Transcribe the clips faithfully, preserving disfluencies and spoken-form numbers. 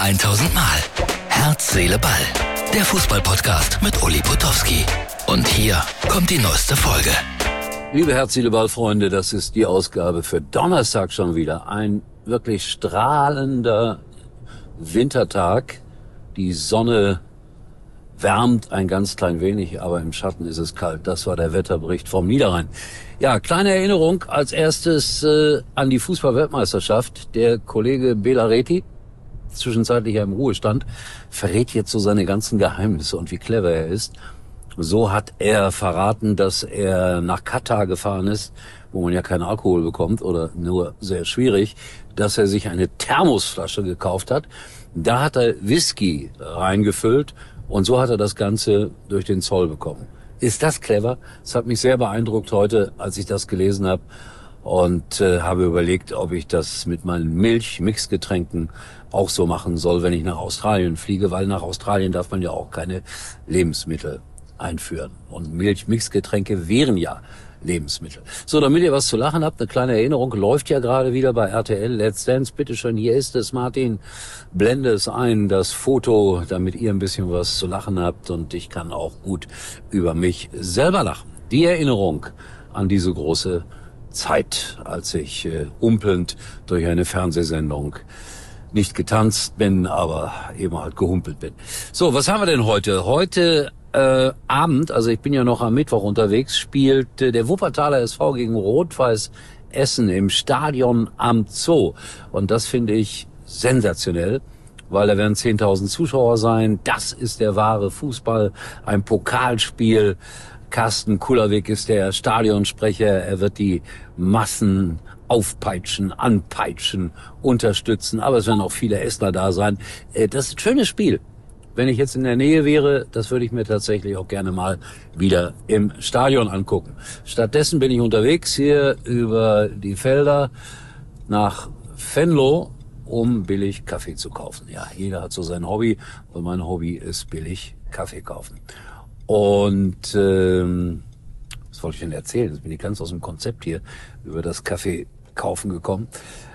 tausend Mal. Herz, Seele, Ball. Der Fußball-Podcast mit Uli Potowski. Und hier kommt die neueste Folge. Liebe Herz, Seele, Ball-Freunde, das ist die Ausgabe für Donnerstag schon wieder. Ein wirklich strahlender Wintertag. Die Sonne wärmt ein ganz klein wenig, aber im Schatten ist es kalt. Das war der Wetterbericht vom Niederrhein. Ja, kleine Erinnerung als erstes äh, an die Fußball-Weltmeisterschaft. Der Kollege Bela Reti, zwischenzeitlich ja im Ruhestand, verrät jetzt so seine ganzen Geheimnisse und wie clever er ist. So hat er verraten, dass er nach Katar gefahren ist, wo man ja keinen Alkohol bekommt oder nur sehr schwierig, dass er sich eine Thermosflasche gekauft hat. Da hat er Whisky reingefüllt und so hat er das Ganze durch den Zoll bekommen. Ist das clever? Das hat mich sehr beeindruckt heute, als ich das gelesen habe und äh, habe überlegt, ob ich das mit meinen Milch-Mixgetränken auch so machen soll, wenn ich nach Australien fliege, weil nach Australien darf man ja auch keine Lebensmittel einführen. Und Milch-Mixgetränke wären ja Lebensmittel. So, damit ihr was zu lachen habt, eine kleine Erinnerung, läuft ja gerade wieder bei R T L Let's Dance. Bitteschön, hier ist es, Martin. Blende es ein, das Foto, damit ihr ein bisschen was zu lachen habt und ich kann auch gut über mich selber lachen. Die Erinnerung an diese große Zeit, als ich äh, humpelnd durch eine Fernsehsendung nicht getanzt bin, aber eben halt gehumpelt bin. So, was haben wir denn heute? Heute Äh, Abend, also ich bin ja noch am Mittwoch unterwegs, spielt äh, der Wuppertaler S V gegen Rot-Weiß Essen im Stadion am Zoo. Und das finde ich sensationell, weil da werden zehntausend Zuschauer sein. Das ist der wahre Fußball, ein Pokalspiel. Carsten Kullerweg ist der Stadionsprecher. Er wird die Massen aufpeitschen, anpeitschen, unterstützen. Aber es werden auch viele Essener da sein. Äh, das ist ein schönes Spiel. Wenn ich jetzt in der Nähe wäre, das würde ich mir tatsächlich auch gerne mal wieder im Stadion angucken. Stattdessen bin ich unterwegs hier über die Felder nach Venlo, um billig Kaffee zu kaufen. Ja, jeder hat so sein Hobby und mein Hobby ist billig Kaffee kaufen. Und ähm, was wollte ich denn erzählen? Jetzt bin ich ganz aus dem Konzept hier über das Kaffee kaufen gekommen.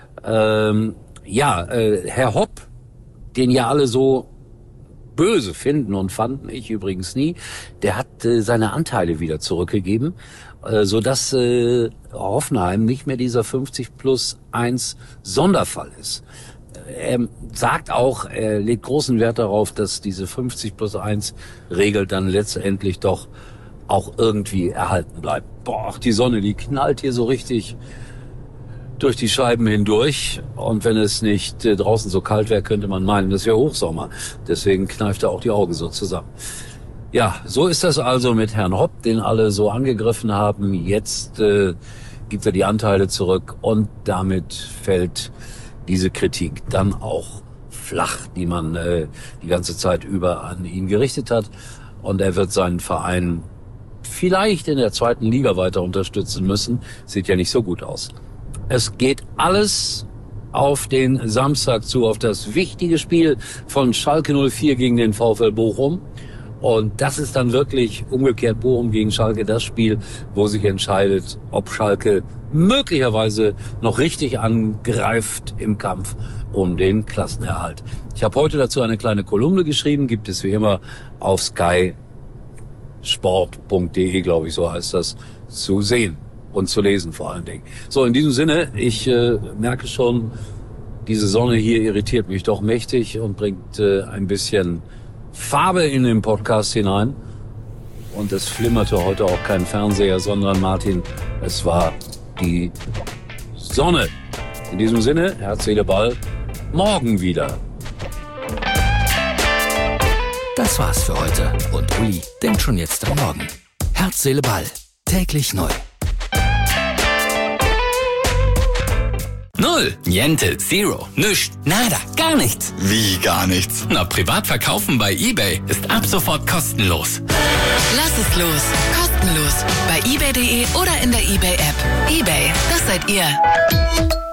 Ähm, ja, äh, Herr Hopp, den ja alle so böse finden und fanden, ich übrigens nie, der hat äh, seine Anteile wieder zurückgegeben, äh, sodass äh, Hoffenheim nicht mehr dieser fünfzig plus eins Sonderfall ist. Er sagt auch, er legt großen Wert darauf, dass diese fünfzig plus eins Regel dann letztendlich doch auch irgendwie erhalten bleibt. Boah, die Sonne, die knallt hier so richtig durch die Scheiben hindurch. Und wenn es nicht äh, draußen so kalt wäre, könnte man meinen, das wäre Hochsommer. Deswegen kneift er auch die Augen so zusammen. Ja, so ist das also mit Herrn Hopp, den alle so angegriffen haben. Jetzt äh, gibt er die Anteile zurück und damit fällt diese Kritik dann auch flach, die man äh, die ganze Zeit über an ihn gerichtet hat. Und er wird seinen Verein vielleicht in der zweiten Liga weiter unterstützen müssen. Sieht ja nicht so gut aus. Es geht alles auf den Samstag zu, auf das wichtige Spiel von Schalke null vier gegen den VfL Bochum. Und das ist dann wirklich umgekehrt Bochum gegen Schalke das Spiel, wo sich entscheidet, ob Schalke möglicherweise noch richtig angreift im Kampf um den Klassenerhalt. Ich habe heute dazu eine kleine Kolumne geschrieben, gibt es wie immer auf sky sport punkt de, glaube ich, so heißt das, zu sehen. Und zu lesen vor allen Dingen. So, in diesem Sinne, ich äh, merke schon, diese Sonne hier irritiert mich doch mächtig und bringt äh, ein bisschen Farbe in den Podcast hinein. Und es flimmerte heute auch kein Fernseher, sondern, Martin, es war die Sonne. In diesem Sinne, Herz, Seele, Ball, morgen wieder. Das war's für heute. Und Uli denkt schon jetzt am Morgen. Herz, Seele, Ball. Täglich neu. Null, niente, zero, nüscht, nada, gar nichts. Wie gar nichts? Na, privat verkaufen bei eBay ist ab sofort kostenlos. Lass es los, kostenlos. Bei ebay punkt de oder in der eBay-App. eBay, das seid ihr.